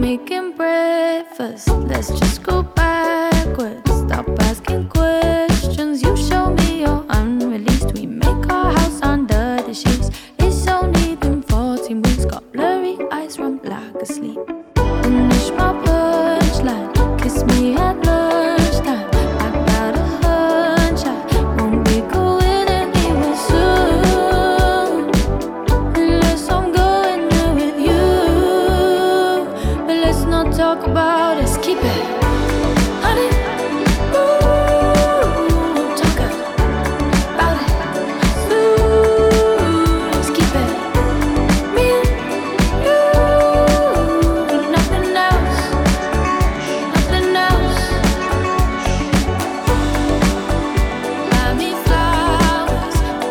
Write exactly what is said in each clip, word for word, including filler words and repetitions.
making breakfast. Let's just go backwards. Stop asking questions. You show me you're unreleased. We make our house under the sheets. It's only been fourteen weeks. Got blurry eyes, run like asleep. Finish my punchline. Kiss me at lunchtime. I got a hunch I won't be going anywhere soon, unless I'm going there with you. But let's not talk about it. Keep it, honey. Ooh, talk about it. Ooh, let's keep it. Me and you, nothing else, nothing else. Buy me flowers.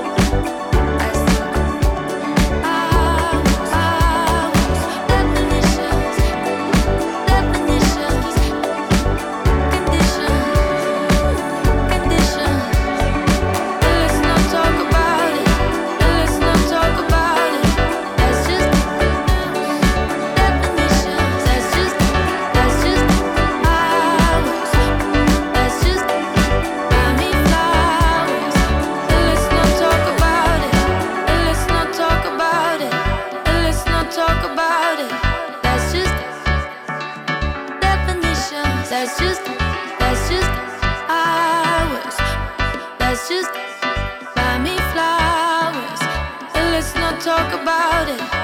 Hours, hours, definitions, definitions, conditions, conditions. Let's not talk about it. Let's not talk about it. That's just definitions. That's just, that's just hours. That's just buy me flowers. Let's not talk about it. Let's not talk about it. Let's not talk about it. That's just definitions. That's just, that's just hours. That's just buy me flowers. Let's not talk about it.